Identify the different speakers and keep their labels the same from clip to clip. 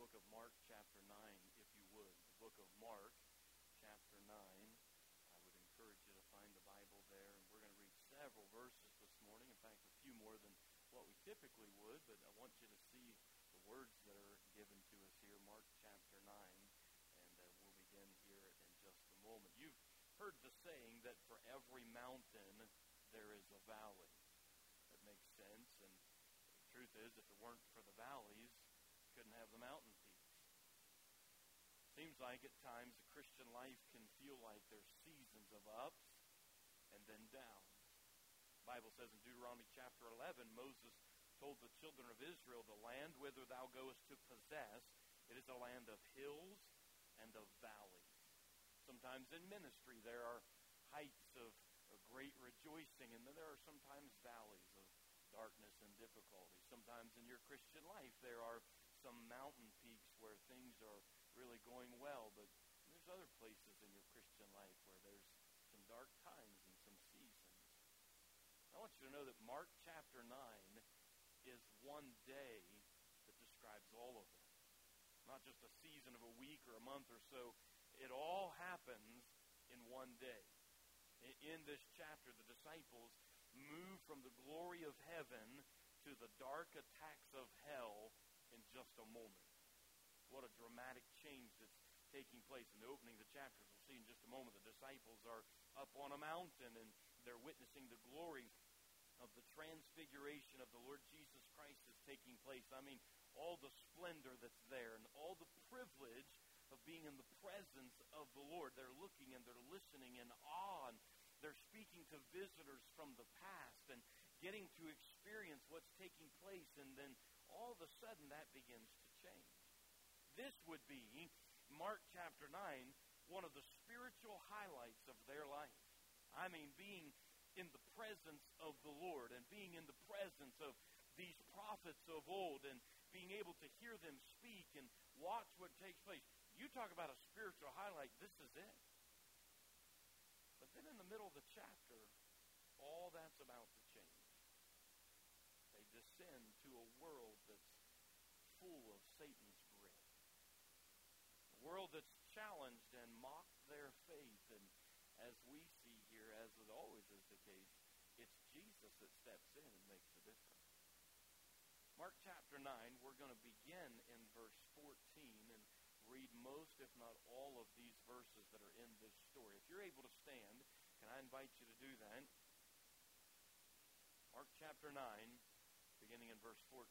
Speaker 1: book of Mark, chapter 9, if you would. The book of Mark, chapter 9. I would encourage you to find the Bible there. And we're going to read several verses this morning. In fact, a few more than what we typically would. But I want you to see the words that are given to us here. Mark, chapter 9. And we'll begin here in just a moment. You've heard the saying that for every mountain there is a valley. That makes sense. And the truth is, if it weren't for the valleys, couldn't have the mountain peaks. Seems like at times the Christian life can feel like there's seasons of ups and then downs. The Bible says in Deuteronomy chapter 11, Moses told the children of Israel, the land whither thou goest to possess, it is a land of hills and of valleys. Sometimes in ministry there are heights of great rejoicing, and then there are sometimes valleys of darkness and difficulty. Sometimes in your Christian life there are some mountain peaks where things are really going well, but there's other places in your Christian life where there's some dark times and some seasons. I want you to know that Mark chapter 9 is one day that describes all of them. Not just a season of a week or a month or so. It all happens in one day. In this chapter, the disciples move from the glory of heaven to the dark attacks of hell in just a moment. What a dramatic change that's taking place. In the opening of the chapters, we'll see in just a moment, the disciples are up on a mountain and they're witnessing the glory of the transfiguration of the Lord Jesus Christ is taking place. I mean, all the splendor that's there and all the privilege of being in the presence of the Lord. They're looking and they're listening in awe, and they're speaking to visitors from the past and getting to experience what's taking place, and then all of a sudden that begins to change. This would be, Mark chapter 9, one of the spiritual highlights of their life. I mean, being in the presence of the Lord and being in the presence of these prophets of old and being able to hear them speak and watch what takes place. You talk about a spiritual highlight, this is it. But then in the middle of the chapter, all that's about to change. They descend to a world that's full of Satan's grip. A world that's challenged and mocked their faith. And as we see here, as it always is the case, it's Jesus that steps in and makes the difference. Mark chapter 9, we're going to begin in verse 14 and read most, if not all, of these verses that are in this story. If you're able to stand, can I invite you to do that? Mark chapter 9, beginning in verse 14.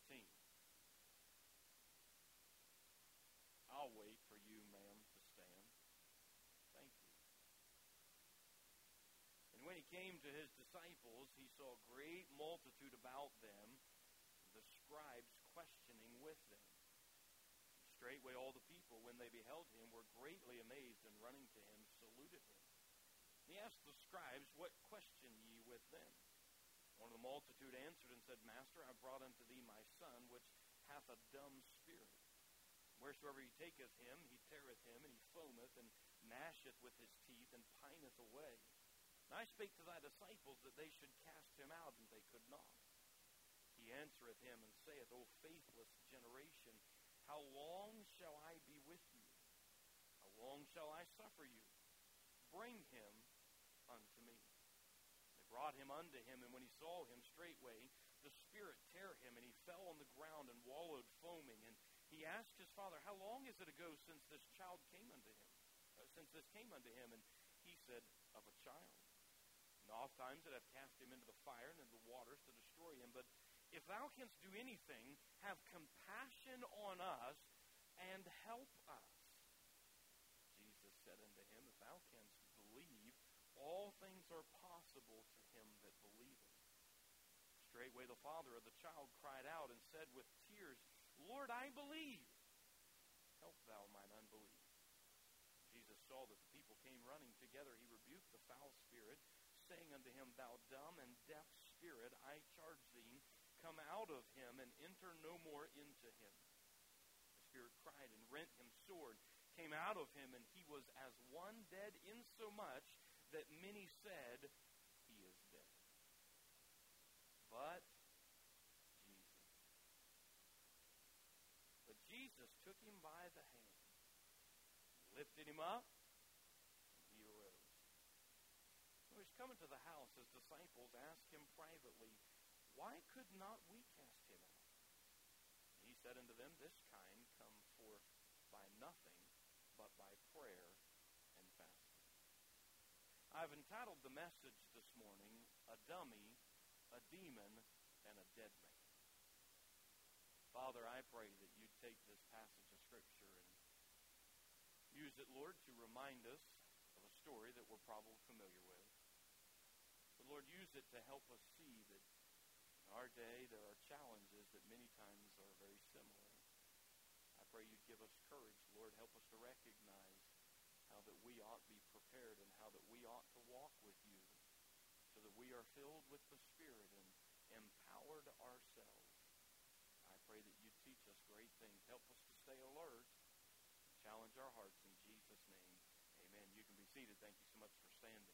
Speaker 1: I'll wait for you, ma'am, to stand. Thank you. And when he came to his disciples, he saw a great multitude about them, the scribes questioning with them. Straightway all the people, when they beheld him, were greatly amazed, and running to him, saluted him. He asked the scribes, what question ye with them? One of the multitude answered and said, Master, I brought unto thee my son, which hath a dumb spirit. Wheresoever he taketh him, he teareth him, and he foameth, and gnasheth with his teeth, and pineth away. And I spake to thy disciples that they should cast him out, and they could not. He answereth him, and saith, O faithless generation, how long shall I be with you? How long shall I suffer you? Bring him unto me. They brought him unto him, and when he saw him, straightway the spirit tare him, and he fell on the ground and wallowed foaming. And he asked his father, How long is it ago since this child came unto him? Since this came unto him? And he said, Of a child. And ofttimes it hath cast him into the fire and into the waters to destroy him. But if thou canst do anything, have compassion on us and help us. Jesus said unto him, If thou canst believe, all things are possible to him that believeth. Straightway the father of the child cried out and said with tears, Lord, I believe. Help thou mine unbelief. Jesus saw that the people came running together. He rebuked the foul spirit, saying unto him, Thou dumb and deaf spirit, I charge thee, come out of him, and enter no more into him. The spirit cried and rent him sore, came out of him, and he was as one dead, insomuch that many said, He is dead. But Jesus took him by the hand, lifted him up, and he arose. When he was coming to the house, his disciples asked him privately, "Why could not we cast him out?" And he said unto them, "This kind come forth by nothing but by prayer and fasting." I've entitled the message this morning, "A Dummy, a Demon, and a Dead Man." Father, I pray that you'd take this passage of Scripture and use it, Lord, to remind us of a story that we're probably familiar with. But Lord, use it to help us see that in our day there are challenges that many times are very similar. I pray you'd give us courage, Lord. Help us to recognize how that we ought to be prepared and how that we ought to walk with you so that we are filled with the Spirit and empowered ourselves. I pray that you teach us great things. Help us to stay alert and challenge our hearts in Jesus' name. Amen. You can be seated. Thank you so much for standing.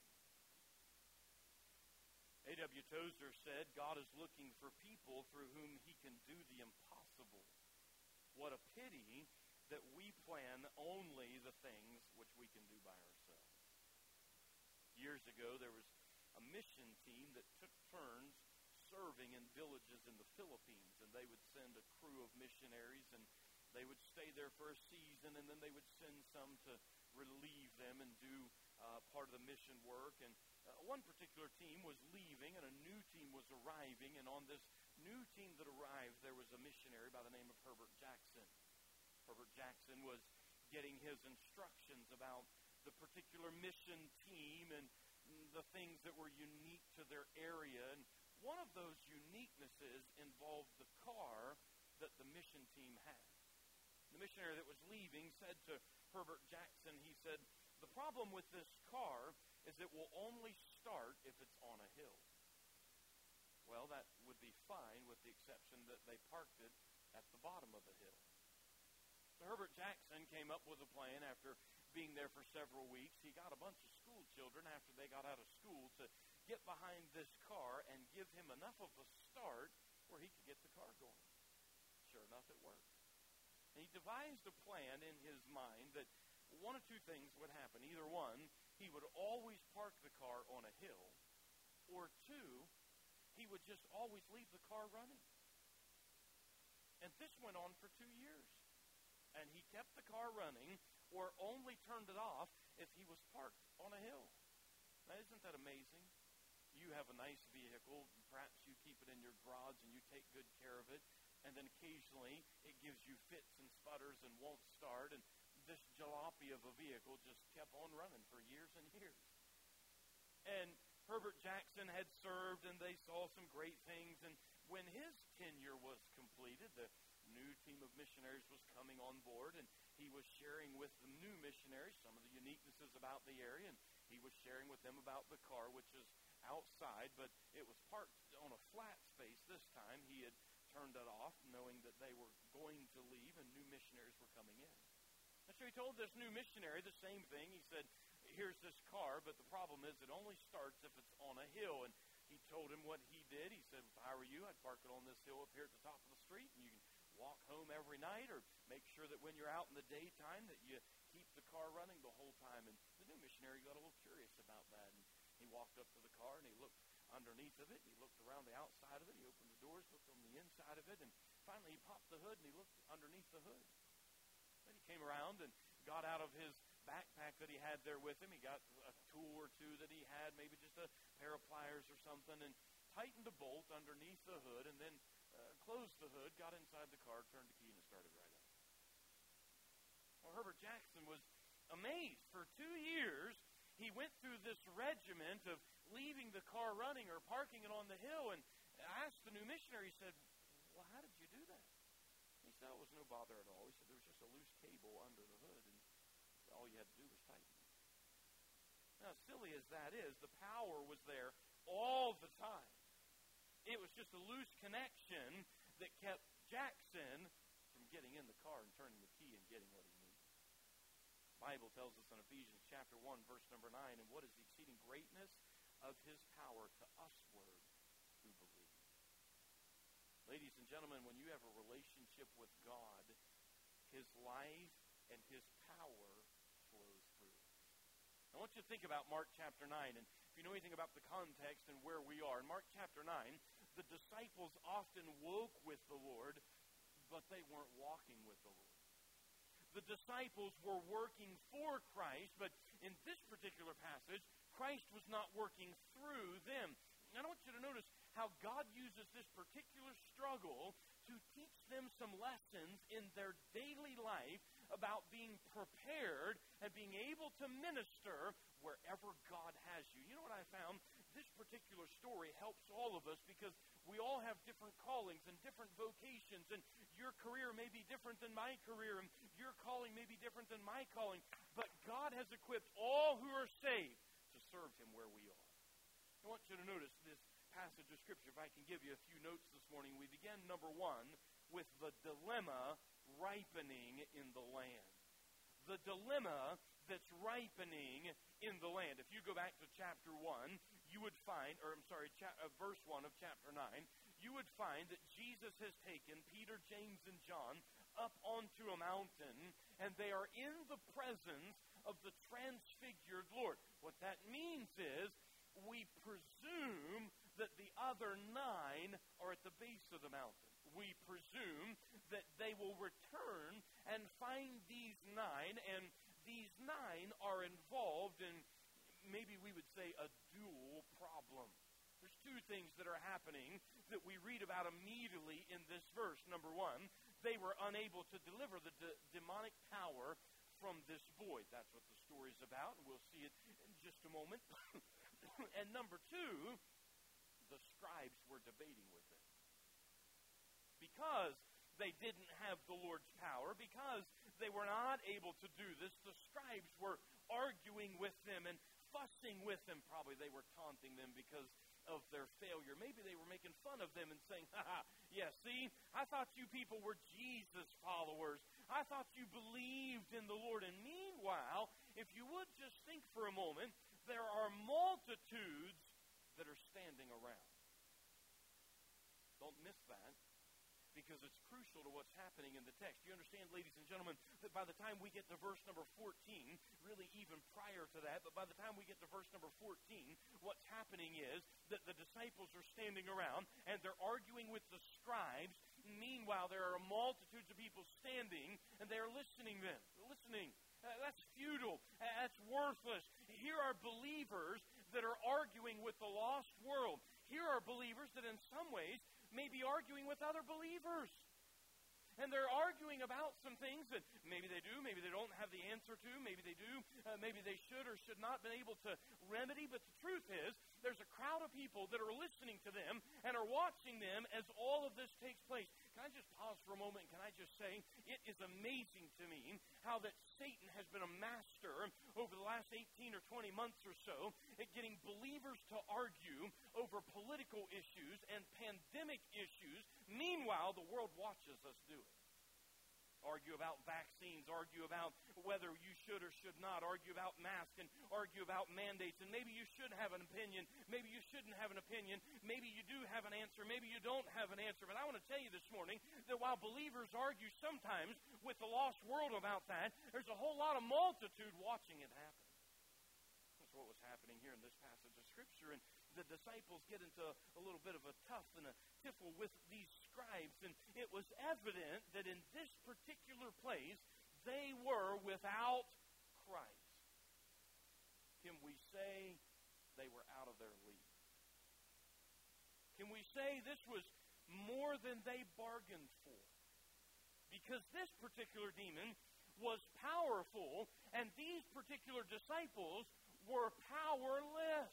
Speaker 1: A.W. Tozer said, "God is looking for people through whom he can do the impossible. What a pity that we plan only the things which we can do by ourselves." Years ago, there was a mission team that took turns serving in villages in the Philippines, and they would send a crew of missionaries, and they would stay there for a season, and then they would send some to relieve them and do part of the mission work. And one particular team was leaving, and a new team was arriving, and on this new team that arrived, there was a missionary by the name of Herbert Jackson. Herbert Jackson was getting his instructions about the particular mission team and the things that were unique to their area. And one of those uniquenesses involved the car that the mission team had. The missionary that was leaving said to Herbert Jackson, he said, "The problem with this car is it will only start if it's on a hill." Well, that would be fine with the exception that they parked it at the bottom of the hill. So Herbert Jackson came up with a plan after being there for several weeks. He got a bunch of school children after they got out of school to get behind this car and give him enough of a start where he could get the car going. Sure enough, it worked. And he devised a plan in his mind that one of two things would happen. Either one, he would always park the car on a hill, or two, he would just always leave the car running. And this went on for 2 years. And he kept the car running, or only turned it off if he was parked on a hill. Now, isn't that amazing? You have a nice vehicle, perhaps you keep it in your garage and you take good care of it, and then occasionally it gives you fits and sputters and won't start, and this jalopy of a vehicle just kept on running for years and years. And Herbert Jackson had served, and they saw some great things, and when his tenure was completed, the new team of missionaries was coming on board, and he was sharing with the new missionaries some of the uniquenesses about the area, and he was sharing with them about the car, which is outside, but it was parked on a flat space this time. He had turned it off, knowing that they were going to leave, and new missionaries were coming in. And so he told this new missionary the same thing. He said, "Here's this car, but the problem is it only starts if it's on a hill." And he told him what he did. He said, "If I were you, I'd park it on this hill up here at the top of the street, and you can walk home every night, or make sure that when you're out in the daytime that you keep the car running the whole time." And the new missionary got a little curious about that, and he walked up to the car, and he looked underneath of it, and he looked around the outside of it, he opened the doors, looked on the inside of it, and finally he popped the hood, and he looked underneath the hood. Then he came around and got out of his backpack that he had there with him. He got a tool or two that he had, maybe just a pair of pliers or something, and tightened a bolt underneath the hood, and then closed the hood, got inside the car, turned the key, and it started right up. Well, Herbert Jackson was amazed. For 2 years, he went through this regiment of leaving the car running or parking it on the hill, and asked the new missionary, he said, "Well, how did you do that?" He said, "Oh, it was no bother at all." He said, "There was just a loose cable under the hood, and all you had to do was tighten it." Now, silly as that is, the power was there all the time. It was just a loose connection that kept Jackson from getting in the car and turning the key and getting what he needed. The Bible tells us in Ephesians chapter 1, verse number 9, "And what is the exceeding greatness of his power to usward who believe." Ladies and gentlemen, when you have a relationship with God, His life and His power flows through. I want you to think about Mark chapter 9, and if you know anything about the context and where we are, in Mark chapter 9, the disciples often woke with the Lord, but they weren't walking with the Lord. The disciples were working for Christ, but in this particular passage, Christ was not working through them. And I want you to notice how God uses this particular struggle to teach them some lessons in their daily life about being prepared and being able to minister wherever God has you. You know what I found? This particular story helps all of us because we all have different callings and different vocations, and your career may be different than my career, and your calling may be different than my calling, but God has equipped all who are saved to serve Him where we are. I want you to notice this passage of Scripture. If I can give you a few notes this morning, we begin, number 1, with the dilemma ripening in the land. The dilemma that's ripening in the land. If you go back to chapter 1, you would find, verse 1 of chapter 9, you would find that Jesus has taken Peter, James, and John up onto a mountain, and they are in the presence of the transfigured Lord. What that means is, we presume that the other 9 are at the base of the mountain. We presume that they will return and find these 9, and these 9 are involved in, maybe we would say, a dual problem. There's 2 things that are happening that we read about immediately in this verse. Number 1, they were unable to deliver the demonic power from this boy. That's what the story's about, and we'll see it in just a moment. And number 2, the scribes were debating with them. Because they didn't have the Lord's power, because they were not able to do this, the scribes were arguing with them and fussing with them. Probably they were taunting them because of their failure. Maybe they were making fun of them and saying, yeah, see, I thought you people were Jesus followers. I thought you believed in the Lord. And meanwhile, if you would just think for a moment, there are multitudes that are standing around. Don't miss that, because it's crucial to what's happening in the text. You understand, ladies and gentlemen, that by the time we get to verse number 14, really even prior to that, but by the time we get to verse number 14, what's happening is that the disciples are standing around and they're arguing with the scribes. Meanwhile, there are multitudes of people standing and they are listening to them. Listening. That's futile. That's worthless. Here are believers that are arguing with the lost world. Here are believers that in some ways may be arguing with other believers. And they're arguing about some things that maybe they do, maybe they don't have the answer to, maybe they do, maybe they should or should not been able to remedy. But the truth is, there's a crowd of people that are listening to them and are watching them as all of this takes place. Can I just pause for a moment? Can I just say, it is amazing to me how that Satan has been a master over the last 18 or 20 months or so at getting believers to argue over political issues and pandemic issues. Meanwhile, the world watches us do it. Argue about vaccines, argue about whether you should or should not, argue about masks, and argue about mandates. And maybe you should have an opinion, maybe you shouldn't have an opinion, maybe you do have an answer, maybe you don't have an answer. But I want to tell you this morning that while believers argue sometimes with the lost world about that, there's a whole lot of multitude watching it happen. That's what was happening here in this passage of Scripture. And the disciples get into a little bit of a tough and a tiffle with these scribes, and it was evident that in this particular place they were without Christ. Can we say they were out of their league? Can we say this was more than they bargained for? Because this particular demon was powerful, and these particular disciples were powerless.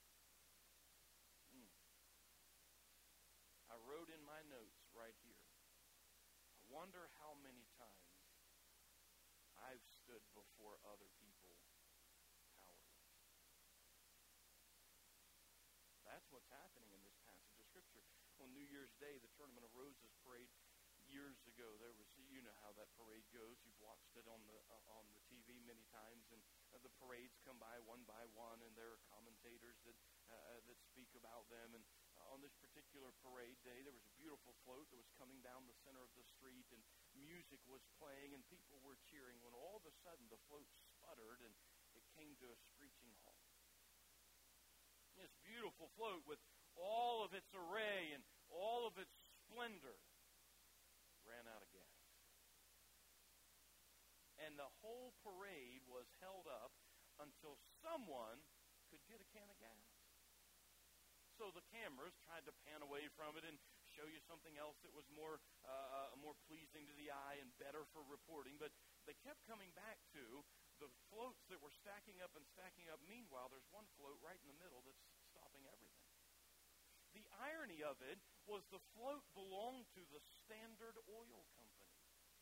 Speaker 1: I wrote in my notes right here, I wonder how many times I've stood before other people powerless. That's what's happening in this passage of Scripture. On New Year's Day, the Tournament of Roses parade years ago, there was, you know how that parade goes. You've watched it on the TV many times, and the parades come by one, and there are commentators that speak about them. And on this particular parade day, there was a beautiful float that was coming down the center of the street, and music was playing and people were cheering when all of a sudden the float sputtered and it came to a screeching halt. This beautiful float with all of its array and all of its splendor ran out of gas. And the whole parade was held up until someone could get a can of gas. So the cameras tried to pan away from it and show you something else that was more pleasing to the eye and better for reporting. But they kept coming back to the floats that were stacking up and stacking up. Meanwhile, there's one float right in the middle that's stopping everything. The irony of it was the float belonged to the Standard Oil Company.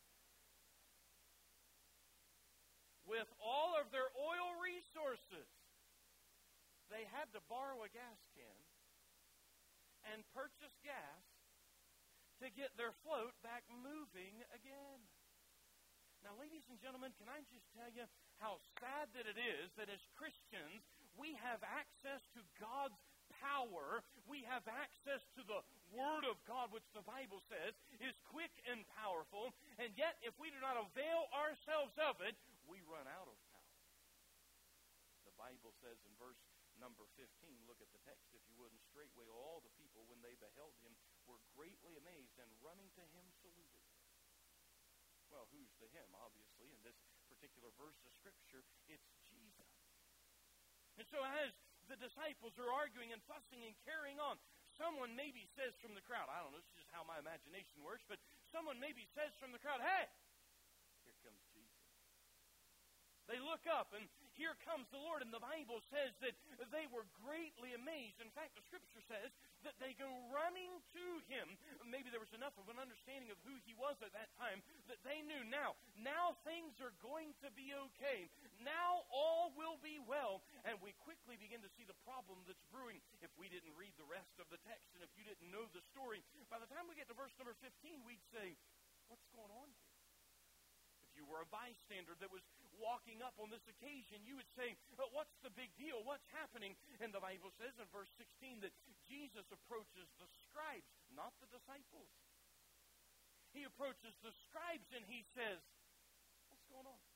Speaker 1: With all of their oil resources, they had to borrow a gas can and purchase gas to get their float back moving again. Now, ladies and gentlemen, can I just tell you how sad that it is that as Christians, we have access to God's power. We have access to the Word of God, which the Bible says is quick and powerful. And yet, if we do not avail ourselves of it, we run out of power. The Bible says in verse number 15, look at the text if you would, and straightway all the people, when they beheld him, were greatly amazed, and running to him saluted him. Well, who's the him? Obviously, in this particular verse of Scripture, it's Jesus. And so as the disciples are arguing and fussing and carrying on, someone maybe says from the crowd, I don't know, this is just how my imagination works, but someone maybe says from the crowd, hey, here comes Jesus. They look up, and here comes the Lord, and the Bible says that they were greatly amazed. In fact, the Scripture says that they go running to him. Maybe there was enough of an understanding of who he was at that time that they knew now things are going to be okay. Now all will be well. And we quickly begin to see the problem that's brewing if we didn't read the rest of the text and if you didn't know the story. By the time we get to verse number 15, we'd say, what's going on here? You were a bystander that was walking up on this occasion, you would say, what's the big deal? What's happening? And the Bible says in verse 16 that Jesus approaches the scribes, not the disciples. He approaches the scribes and he says, what's going on?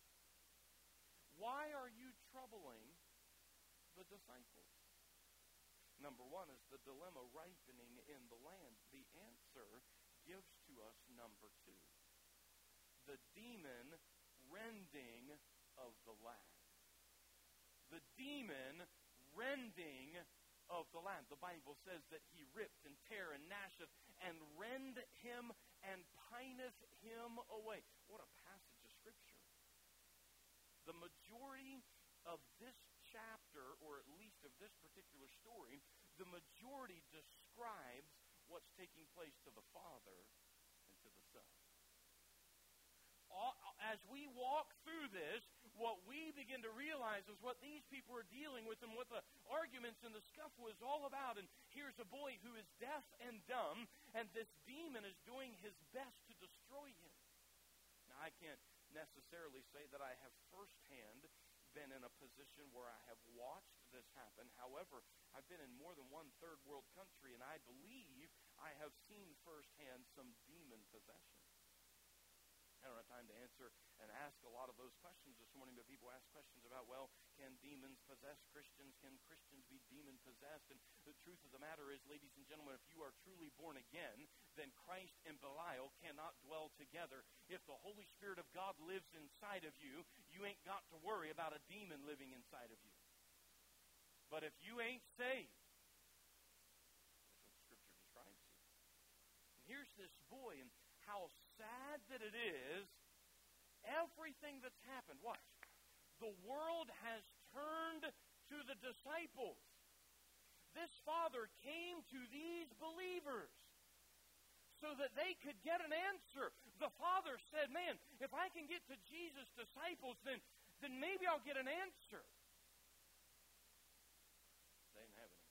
Speaker 1: Why are you troubling the disciples? Number one is the dilemma ripening in the land. The answer gives to us number two. The demon rending of the land. The demon rending of the land. The Bible says that he ripped and tear and gnasheth and rend him and pineth him away. What a passage of Scripture. The majority of this chapter, or at least of this particular story, the majority describes what's taking place to the Father and to the Son. As we walk through this, what we begin to realize is what these people are dealing with and what the arguments and the scuffle is all about. And here's a boy who is deaf and dumb, and this demon is doing his best to destroy him. Now, I can't necessarily say that I have firsthand been in a position where I have watched this happen. However, I've been in more than one third world country, and I believe I have seen firsthand some demon possession. I don't have time to answer and ask a lot of those questions this morning, but people ask questions about, well, can demons possess Christians? Can Christians be demon-possessed? And the truth of the matter is, ladies and gentlemen, if you are truly born again, then Christ and Belial cannot dwell together. If the Holy Spirit of God lives inside of you, you ain't got to worry about a demon living inside of you. But if you ain't saved, that's what the Scripture describes here. And here's this boy, and how sad that it is, everything that's happened. Watch. The world has turned to the disciples. This father came to these believers so that they could get an answer. The father said, man, if I can get to Jesus' disciples, then maybe I'll get an answer. They didn't have an answer.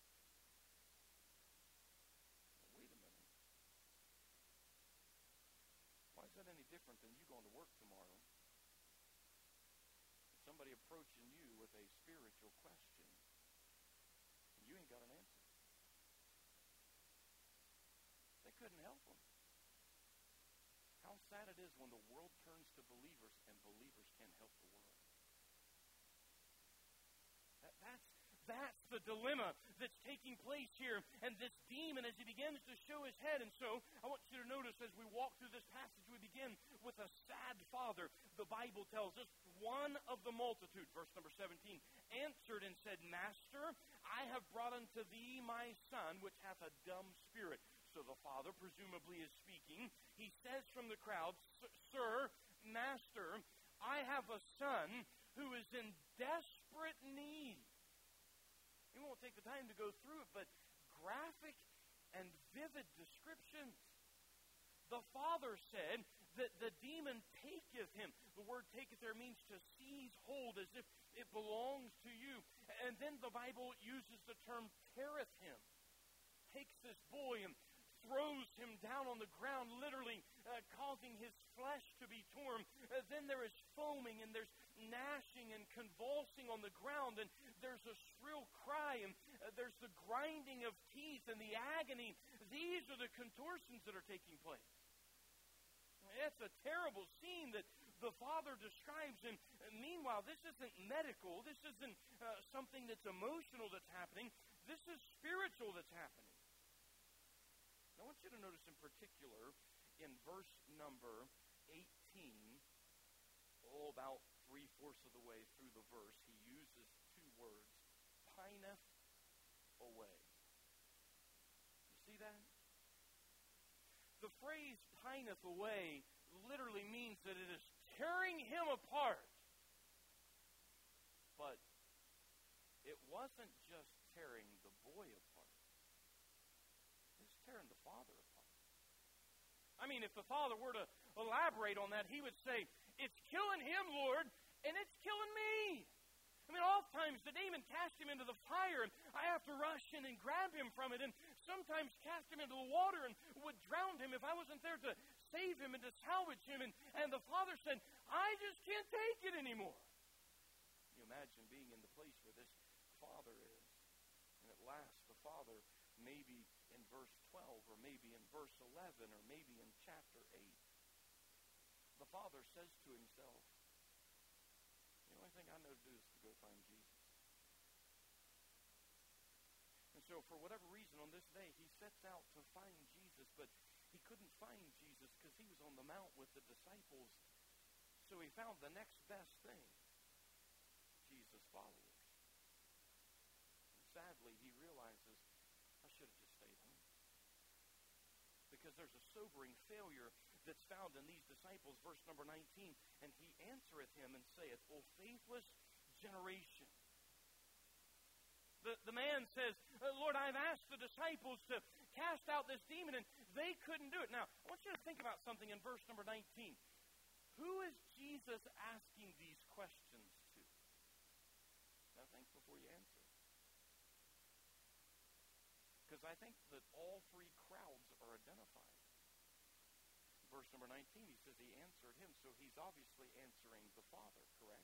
Speaker 1: Is that any different than you going to work tomorrow? Somebody approaching you with a spiritual question, and you ain't got an answer. They couldn't help them. How sad it is when the world turns to believers and believers can't help the world. That's the dilemma that's taking place here. And this demon, as he begins to show his head, and so I want you to notice as we walk through this passage, we begin with a sad father. The Bible tells us, one of the multitude, verse number 17, answered and said, Master, I have brought unto thee my son, which hath a dumb spirit. So the father presumably is speaking. He says from the crowd, Sir, Master, I have a son who is in desperate need. We won't take the time to go through it, but graphic and vivid descriptions. The father said that the demon taketh him. The word taketh there means to seize hold as if it belongs to you. And then the Bible uses the term teareth him. Takes this boy and throws him down on the ground, literally causing his flesh to be torn. Then there is foaming, and there's gnashing and convulsing on the ground, and there's a shrill cry, and there's the grinding of teeth and the agony. These are the contortions that are taking place. It's a terrible scene that the father describes, and meanwhile, this isn't medical. This isn't something that's emotional that's happening. This is spiritual that's happening. I want you to notice in particular in verse number 18, about 3/4 of the way through the verse, he uses two words, pineth away. You see that? The phrase pineth away literally means that it is tearing him apart. But it wasn't just tearing the boy apart. Tearing the father apart. I mean, if the father were to elaborate on that, he would say, it's killing him, Lord, and it's killing me. I mean, oftentimes the demon cast him into the fire, and I have to rush in and grab him from it, and sometimes cast him into the water and would drown him if I wasn't there to save him and to salvage him. And the father said, I just can't take it anymore. You imagine being in the place where this father is, and at last the father, maybe in verse 12, or maybe in verse 11, or maybe in chapter 8, the father says to himself, the only thing I know to do is to go find Jesus. And so for whatever reason on this day, he sets out to find Jesus, but he couldn't find Jesus because he was on the mount with the disciples. So he found the next best thing, Jesus' followers. And sadly, he realizes, I should have just stayed home. Because there's a sobering failure that's found in these disciples, verse number 19. And he answereth him and saith, O faithless generation. The man says, Lord, I've asked the disciples to cast out this demon, and they couldn't do it. Now, I want you to think about something in verse number 19. Who is Jesus asking these questions to? Now, think before you answer. Because I think that all three crowds are identified. Verse number 19, he says he answered him, so he's obviously answering the Father, correct?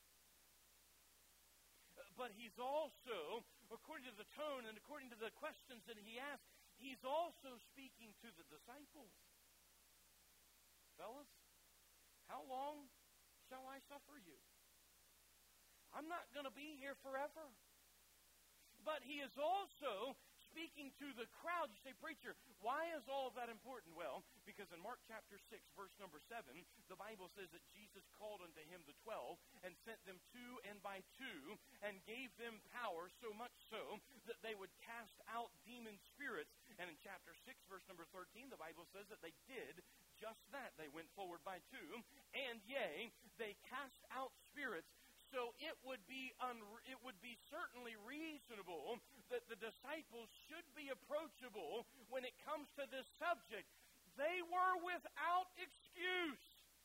Speaker 1: But he's also, according to the tone and according to the questions that he asked, he's also speaking to the disciples. Fellas, how long shall I suffer you? I'm not going to be here forever. But he is also speaking to the crowd. You say, preacher, why is all of that important? Well, because in Mark chapter 6, verse number 7, the Bible says that Jesus called unto him the 12 and sent them two and by two and gave them power, so much so that they would cast out demon spirits. And in chapter 6, verse number 13, the Bible says that they did just that. They went forward by two, and yea, they cast out spirits. So it would be certainly reasonable that the disciples should be approachable when it comes to this subject. They were without excuse.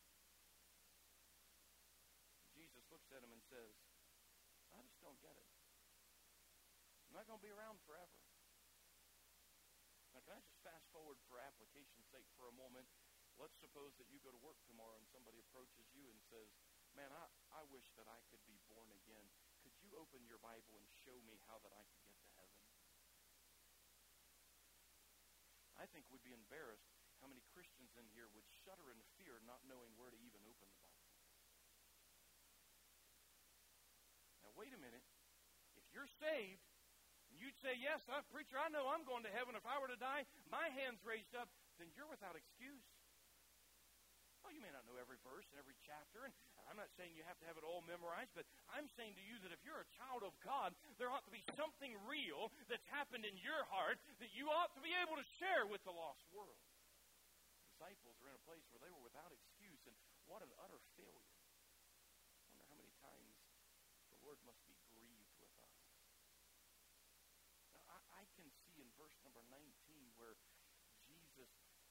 Speaker 1: Jesus looks at them and says, I just don't get it. I'm not going to be around forever. Now, can I just fast forward for application's sake for a moment? Let's suppose that you go to work tomorrow and somebody approaches you and says, man, I wish that I could be born again. Could you open your Bible and show me how that I could get to heaven? I think we'd be embarrassed how many Christians in here would shudder in fear Now, wait a minute. If you're saved, and you'd say, yes, preacher, I know I'm going to heaven. If I were to die, my hand's raised up, then you're without excuse. Oh, you may not know every verse and every chapter, and I'm not saying you have to have it all memorized, but I'm saying to you that if you're a child of God, there ought to be something real that's happened in your heart that you ought to be able to share with the lost world. The disciples were in a place where they were without excuse, and what an utter failure. I wonder how many times the Lord must be grieved with us. Now, I can see in verse number 19 where Jesus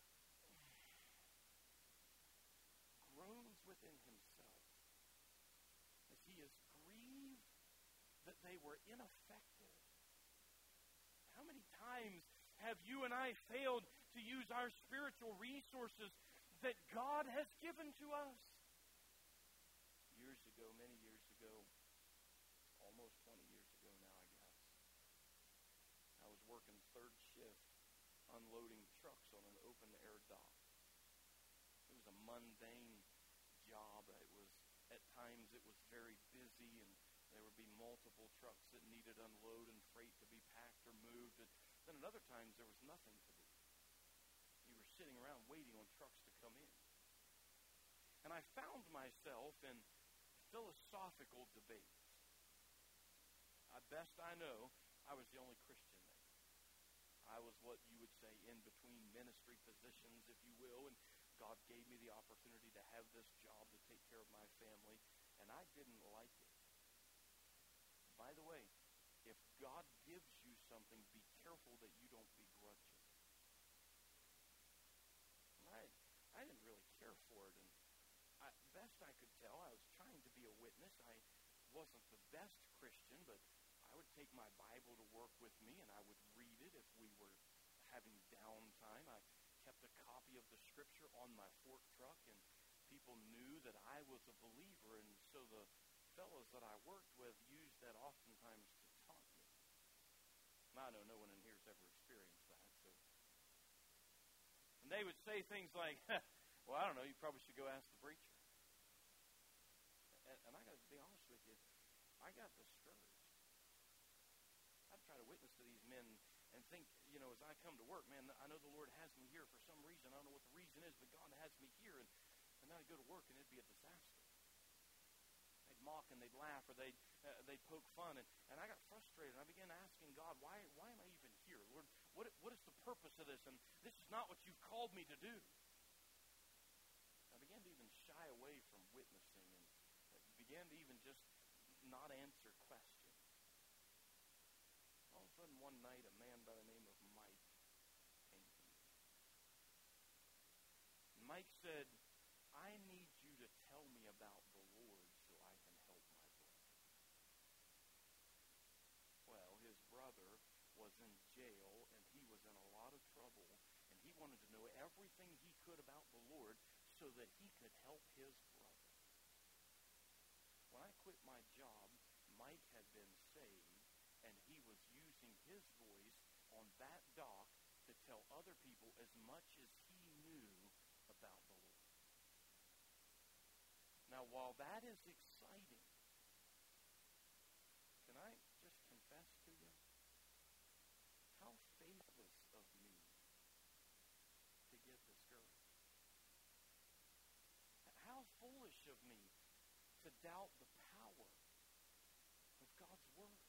Speaker 1: groans within himself as he is grieved that they were ineffective. How many times have you and I failed to use our spiritual resources that God has given to us? Years ago, many years ago, almost 20 years ago now, I guess, I was working third shift unloading trucks on an open-air dock. It was a mundane job. At times it was very busy, and there would be multiple trucks that needed unload and freight to be packed or moved. And then at other times there was nothing to do. You were sitting around waiting on trucks to come in. And I found myself in philosophical debates. Best I know, I was the only Christian there. I was what you would say in between ministry positions, if you will, and God gave me the opportunity to have this job to take care of my family, and I didn't like it. By the way, if God gives you something, be careful that you don't begrudge it. I didn't really care for it, and best I could tell, I was trying to be a witness. I wasn't the best Christian, but I would take my Bible to work with me, and I would read it if we were having downtime. I kept a copy of the Scripture on my fork truck, and people knew that I was a believer, and so the fellows that I worked with used that oftentimes to taunt me. Now, I know no one in here has ever experienced that. And they would say things like, well, I don't know, you probably should go ask the preacher. And I got to be honest with you, I got discouraged. I'd try to witness to these men and think, as I come to work, man, I know the Lord has me here for some reason. I don't know what the reason is, but God has me here. And then I'd go to work, and it'd be a disaster. They'd mock, and they'd laugh, or they'd poke fun. And I got frustrated, and I began asking God, why am I even here? Lord, what is the purpose of this? And this is not what you've called me to do. I began to even shy away from witnessing, and began to even just not answer questions. All of a sudden, one night, a man by the name of Mike came to me. Mike said, I need you to tell me about the Lord so I can help my brother. Well, his brother was in jail, and he was in a lot of trouble, and he wanted to know everything he could about the Lord so that he could help his brother. When I quit my job, Mike had been saved, and he was using his voice on that dock to tell other people as much as he knew about the Lord. Now, while that is exciting, can I just confess to you how faithless of me to get discouraged? How foolish of me to doubt the power of God's Word.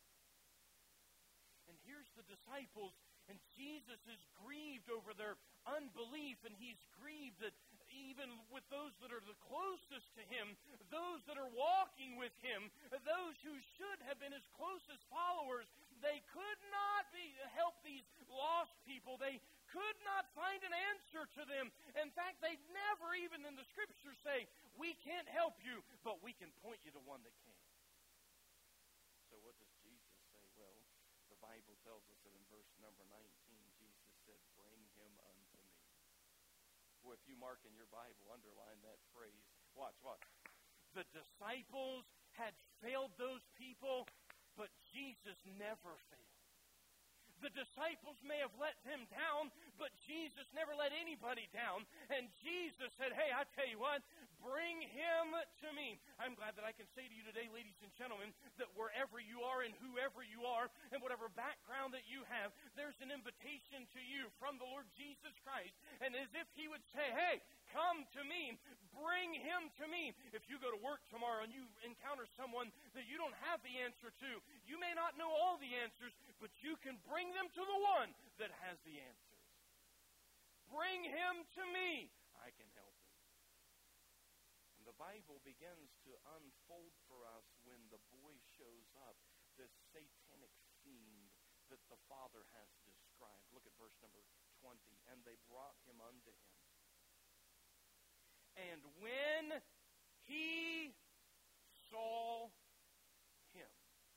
Speaker 1: And here's the disciples, and Jesus is grieved over their unbelief, and he's grieved that even with those that are the closest to him, those that are walking with him, those who should have been his closest followers, they could not help these lost people. They could not find an answer to them. In fact, they never even in the Scriptures say, we can't help you, but we can point you to one that can. So what does Jesus say? Well, the Bible tells us that in verse number 19, Jesus said, bring him unto me. Boy, if you mark in your Bible, underline that phrase. Watch. The disciples had failed those people, but Jesus never failed. The disciples may have let him down, but Jesus never let anybody down. And Jesus said, hey, I tell you what, Bring him to me. I'm glad that I can say to you today, ladies and gentlemen, that wherever you are and whoever you are and whatever background that you have, there's an invitation to you from the Lord Jesus Christ. And as if he would say, hey, come to me. Bring him to me. If you go to work tomorrow and you encounter someone that you don't have the answer to, you may not know all the answers, but you can bring them to the one that has the answers. Bring him to me. I can help him. And the Bible begins to unfold for us when the boy shows up, this satanic fiend that the Father has described. Look at verse number 20. And they brought him unto him. And when he saw him,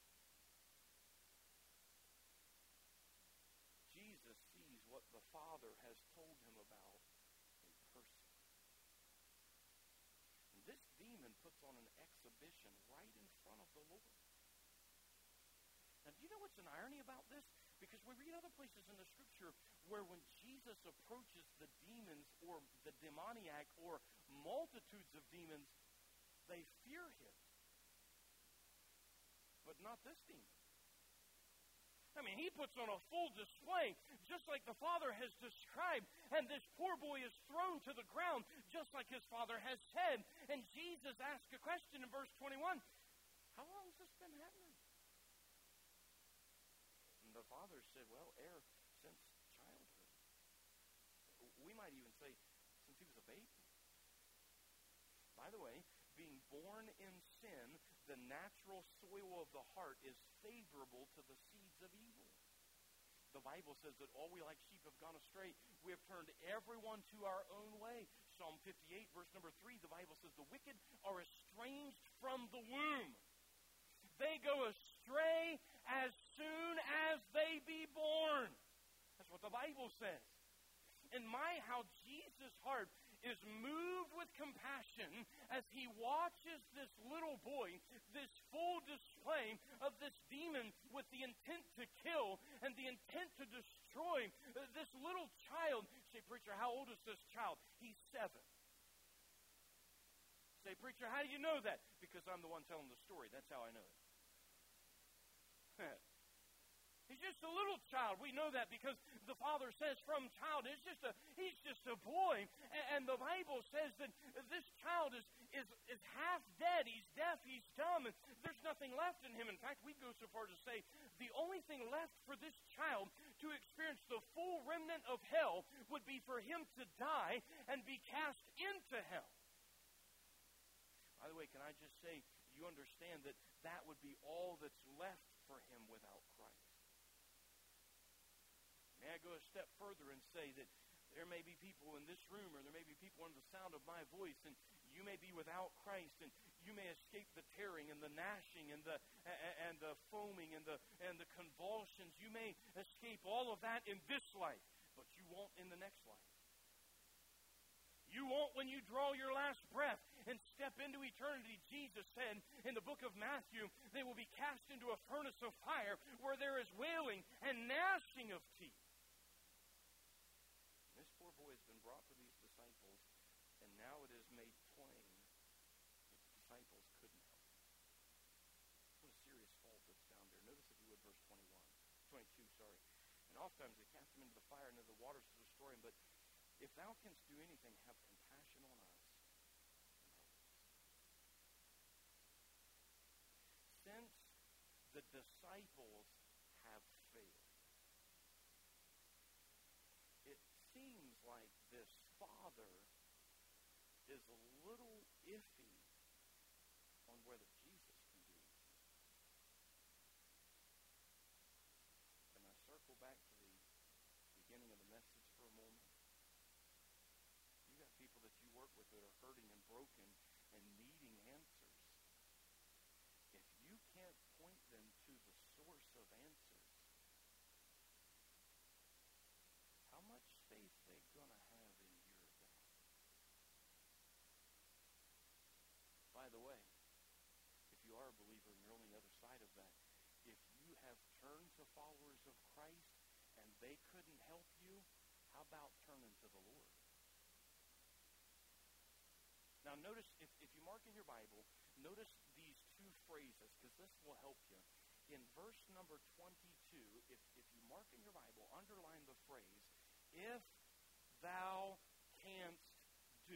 Speaker 1: Jesus sees what the Father has told him about in person. And this demon puts on an exhibition right in front of the Lord. Now, do you know what's an irony about this? Because we read other places in the Scripture where when Jesus approaches the demons or the demoniac or multitudes of demons, they fear him. But not this demon. I mean, he puts on a full display, just like the Father has described. And this poor boy is thrown to the ground, just like his Father has said. And Jesus asked a question in verse 21. How long has this been happening? And the Father said, well, since childhood. We might even say, since he was a baby. By the way, being born in sin, the natural soil of the heart is favorable to the seeds of evil. The Bible says that all we like sheep have gone astray. We have turned everyone to our own way. Psalm 58, verse number 3, the Bible says, the wicked are estranged from the womb. They go astray as soon as they be born. That's what the Bible says. And how Jesus' heart is moved with compassion as he watches this little boy, this full display of this demon with the intent to kill and the intent to destroy this little child. Say, preacher, how old is this child? He's 7. Say, preacher, how do you know that? Because I'm the one telling the story. That's how I know it. He's just a little child. We know that because the Father says from child, he's just a boy. And the Bible says that this child is half dead. He's deaf. He's dumb. And there's nothing left in him. In fact, we go so far to say the only thing left for this child to experience the full remnant of hell would be for him to die and be cast into hell. By the way, can I just say, you understand that that would be all that's left for him without Christ. May I go a step further and say that there may be people in this room, or there may be people under the sound of my voice, and you may be without Christ, and you may escape the tearing and the gnashing and the foaming and the convulsions. You may escape all of that in this life, but you won't in the next life. You won't when you draw your last breath and step into eternity. Jesus said in the book of Matthew, they will be cast into a furnace of fire where there is wailing and gnashing of teeth. This poor boy has been brought to these disciples, and now it is made plain that the disciples couldn't help him. What a serious fault that's found there. Notice, if you would, verse 22. And oftentimes they cast him into the fire and into the waters to destroy him, but if thou canst do anything, have compassion on us and help us. Since the disciples have failed, it seems like this Father is a little iffy on whether Jesus can do anything. Can I circle back to the beginning of the message for a moment? People that you work with that are hurting and broken and needing answers. If you can't point them to the source of answers, how much faith they gonna have in your God? By the way, if you are a believer and you're on the other side of that, if you have turned to followers of Christ and they couldn't help you, how about turning to the Lord? Now notice your Bible, notice these two phrases, because this will help you. In verse number 22, if you mark in your Bible, underline the phrase, if thou canst do.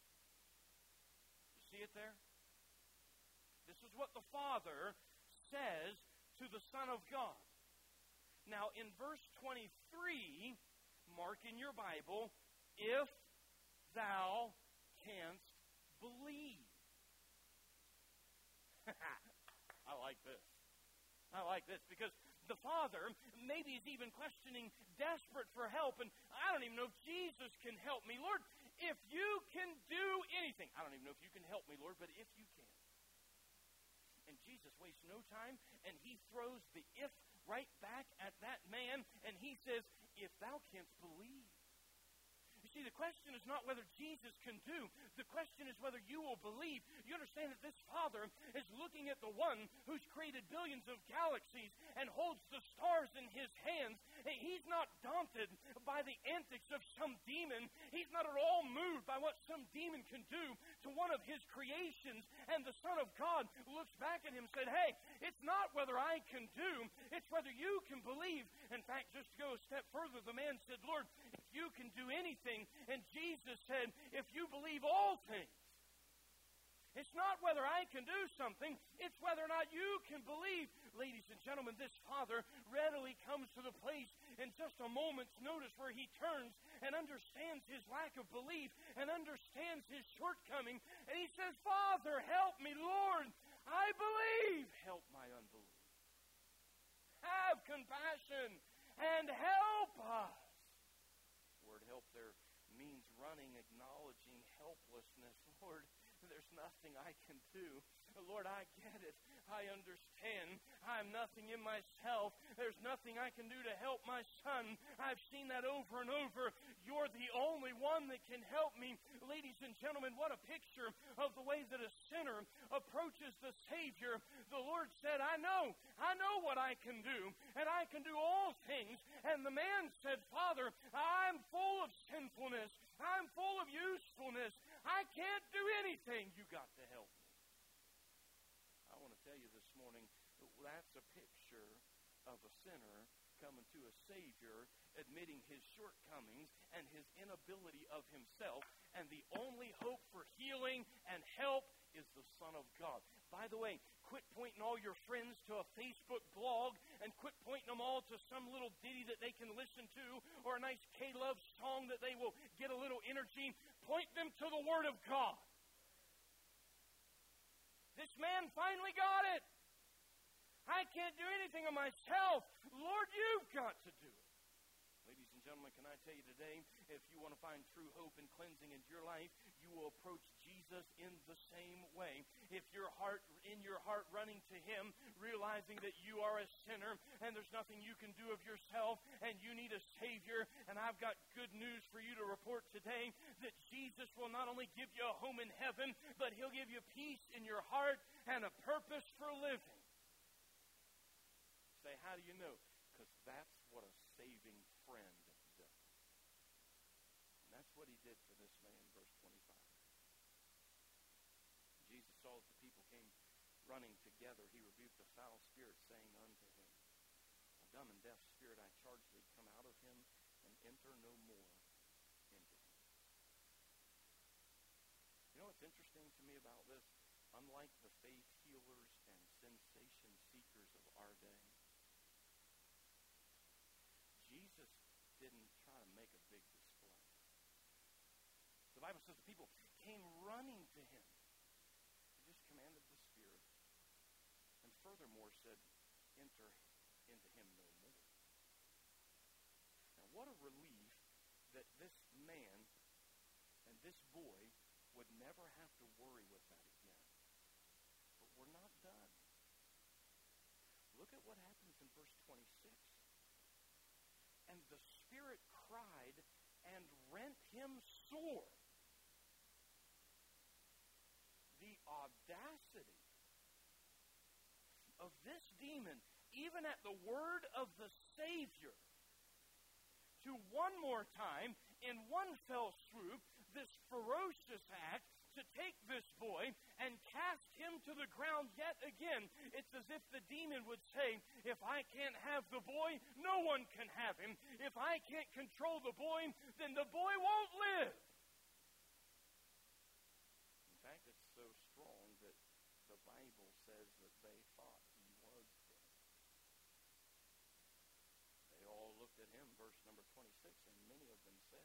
Speaker 1: You see it there? This is what the Father says to the Son of God. Now, in verse 23, mark in your Bible, if thou canst believe. I like this. I like this because the Father maybe is even questioning, desperate for help, and I don't even know if Jesus can help me. Lord, if you can do anything. I don't even know if you can help me, Lord, but if you can. And Jesus wastes no time, and he throws the if right back at that man, and he says, if thou canst believe. You see, the question is not whether Jesus can do. The question is whether you will believe. You understand that this Father is looking at the one who's created billions of galaxies and holds the stars in his hands. He's not daunted by the antics of some demon. He's not at all moved by what some demon can do to one of his creations. And the Son of God looks back at him and said, hey, it's not whether I can do, it's whether you can believe. In fact, just to go a step further, the man said, Lord, if you can do anything. And Jesus said, if you believe all things. It's not whether I can do something, it's whether or not you can believe. Ladies and gentlemen, this Father readily comes to the place in just a moment's notice where he turns and understands his lack of belief and understands his shortcoming. And he says, Father, help me, Lord, I believe. Help my unbelief. Have compassion and help us. The word help there means running, acknowledging helplessness. Lord, there's nothing I can do. Lord, I get it. I understand. I'm nothing in myself. There's nothing I can do to help my son. I've seen that over and over. You're the only one that can help me. Ladies and gentlemen, what a picture of the way that a sinner approaches the Savior. The Lord said, I know what I can do, and I can do all things. And the man said, Father, I'm full of sinfulness. I'm full of usefulness. I can't do anything. You got to help me. I want to tell you this morning, that's a picture of a sinner coming to a Savior, admitting his shortcomings and his inability of himself, and the only hope for healing and help is the Son of God. By the way, quit pointing all your friends to a Facebook blog and quit pointing them all to some little ditty that they can listen to or a nice K-Love song that they will get a little energy. Point them to the Word of God. This man finally got it. I can't do anything of myself. Lord, you've got to do it. Ladies and gentlemen, can I tell you today, if you want to find true hope and cleansing in your life, you will approach Jesus in the same way. If your heart, in your heart running to Him, realizing that you are a sinner and there's nothing you can do of yourself and you need a Savior, and I've got good news for you to report today, that Jesus will not only give you a home in heaven, but He'll give you peace in your heart and a purpose for living. Say, how do you know? Because that's what a saving friend does. And that's what He did for this man, verse 25. Jesus saw that the people came running together. He rebuked the foul spirit, saying unto him, A dumb and deaf spirit, I charge thee, come out of him and enter no more into him. You know what's interesting to me about this? Unlike the faith healers and sensation seekers of our day, Jesus didn't try to make a big display. The Bible says the people came running to Him. He just commanded the spirit, and furthermore said, enter into him no more. Now, what a relief that this man and this boy would never have to worry with that again. But we're not done. Look at what happens in verse 26. And the spirit cried and rent him sore. The audacity of this demon, even at the word of the Savior, to one more time, in one fell swoop, this ferocious act, to take this boy and crown yet again. It's as if the demon would say, if I can't have the boy, no one can have him. If I can't control the boy, then the boy won't live. In fact, it's so strong that the Bible says that they thought he was dead. They all looked at him, verse number 26, and many of them said,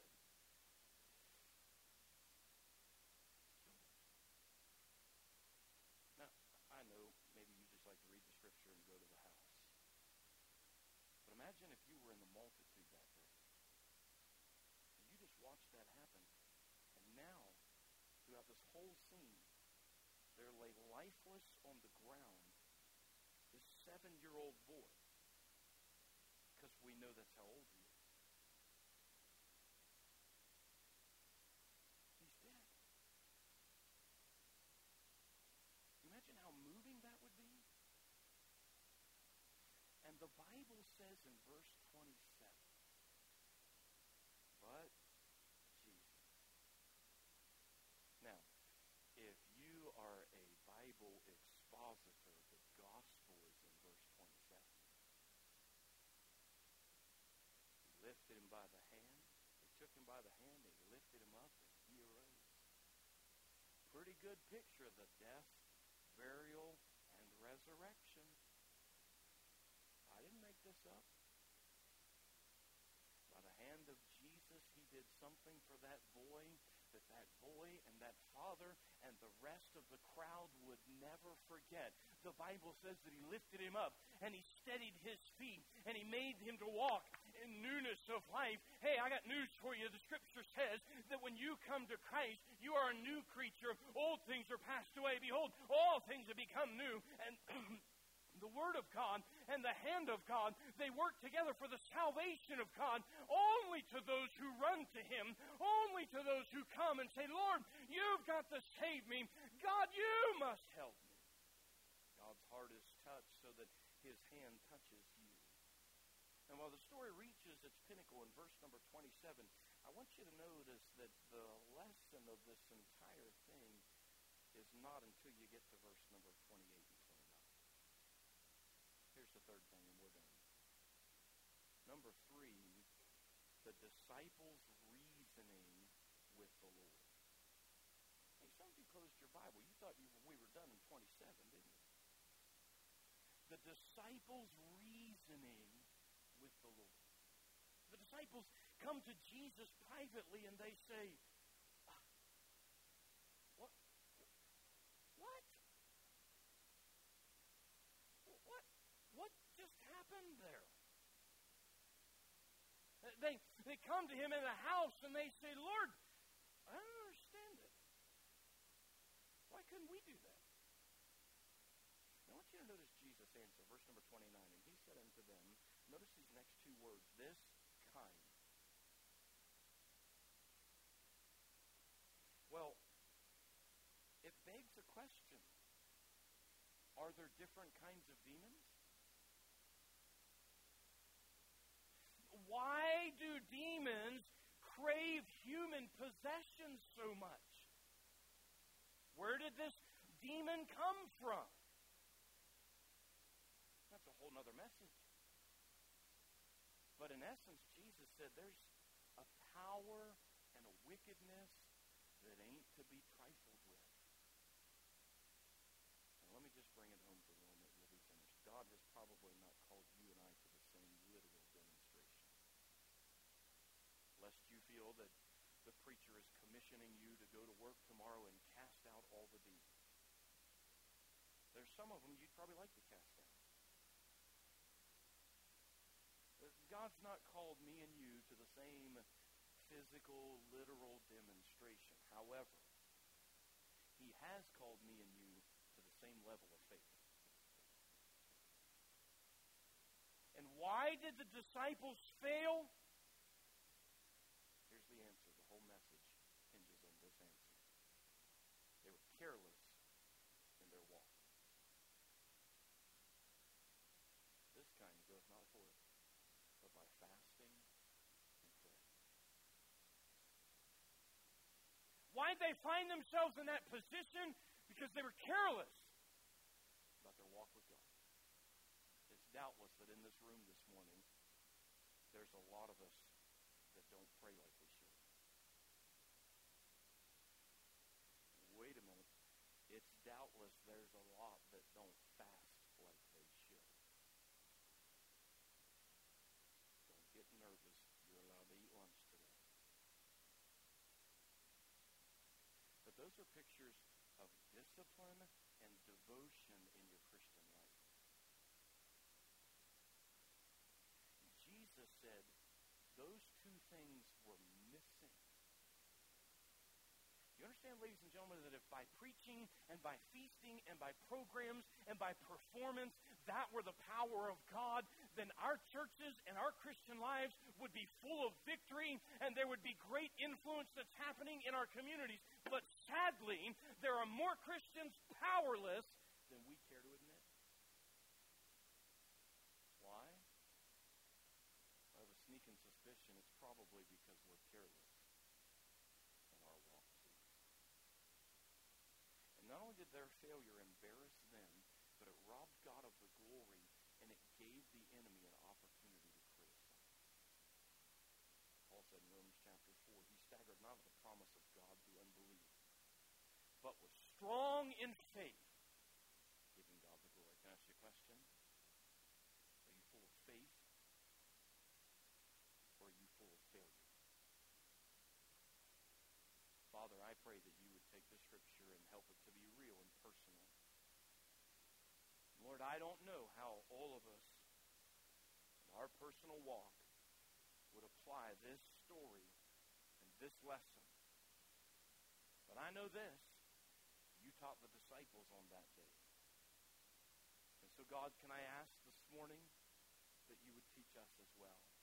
Speaker 1: I know maybe you just like to read the scripture and go to the house. But imagine if you were in the multitude that day. And you just watched that happen. And now, throughout this whole scene, there lay lifeless on the ground this 7-year-old boy. Because we know that's how old he is. He's dead. Imagine how moving that would be. And the Bible says in verse 27, but Jesus. Now, if you are a Bible expositor, the gospel is in verse 27. He lifted him by the hand. They took him by the hand. They lifted him up, and he arose. Pretty good picture of the death, burial, and resurrection. I didn't make this up. By the hand of Jesus, he did something for that boy and that father and the rest of the crowd would never forget. The Bible says that he lifted him up and he steadied his feet and he made him to walk in newness of life. Hey, I got news for you. The scripture says that when you come to Christ, you are a new creature. Old things are passed away. Behold, all things have become new. And the Word of God and the hand of God, they work together for the salvation of God only to those who run to Him, only to those who come and say, Lord, you've got to save me. God, you must help me. God's heart is touched so that His hand touches you. And while the story reaches its pinnacle in verse number 27, I want you to notice that the lesson of this entire thing is not until you get to verse number 28 and 29. Here's the third thing, and we're done. Number 3, the disciples' reasoning with the Lord. Hey, some of you closed your Bible. You thought we were done in 27, didn't you? The disciples' reasoning with the Lord. The disciples come to Jesus privately and they say, What? What just happened there? They come to him in the house and they say, Lord, I don't understand it. Why couldn't we do that? Now I want you to notice Jesus' answer, verse number 29. And he said unto them, notice these next two words, this kind. Well, it begs a question. Are there different kinds of demons? Why do demons crave human possession so much? Where did this demon come from? That's a whole other message. But in essence, Jesus said there's a power and a wickedness that ain't to be trifled with. And let me just bring it home for a moment. We'll be finished. God has probably not called you and I to the same literal demonstration. Lest you feel that the preacher is commissioning you to go to work tomorrow and cast out all the demons. There's some of them you'd probably like to cast out. God's not called me and you to the same physical, literal demonstration. However, He has called me and you to the same level of faith. And why did the disciples fail? Here's the answer. The whole message hinges on this answer. They were careless in their walk. This kind goeth not forth, but by fasting and prayer. Why'd they find themselves in that position? Because they were careless. doubtless that in this room this morning, there's a lot of us that don't pray like we should. Wait a minute. It's doubtless there's a lot that don't fast like they should. Don't get nervous. You're allowed to eat lunch today. But those are pictures of discipline and devotion in your Christian life. Jesus said those two things were missing. You understand, ladies and gentlemen, that if by preaching and by feasting and by programs and by performance, that were the power of God, then our churches and our Christian lives would be full of victory and there would be great influence that's happening in our communities. But sadly, there are more Christians powerless than we care to admit. Why? I have a sneaking suspicion it's probably because we're careless in our walk too. And not only did their failure embarrass them, but it robbed God of the glory, and it gave the enemy an opportunity to criticize. Paul said in Romans chapter 4, he staggered not at the promise of God through unbelief, but was strong in faith, giving God the glory. Can I ask you a question? Are you full of faith, or are you full of failure? Father, I pray that you would take this scripture and help it to be real and personal. Lord, I don't know how all of us in our personal walk would apply this story and this lesson. But I know this. You taught the disciples on that day. And so, God, can I ask this morning that you would teach us as well?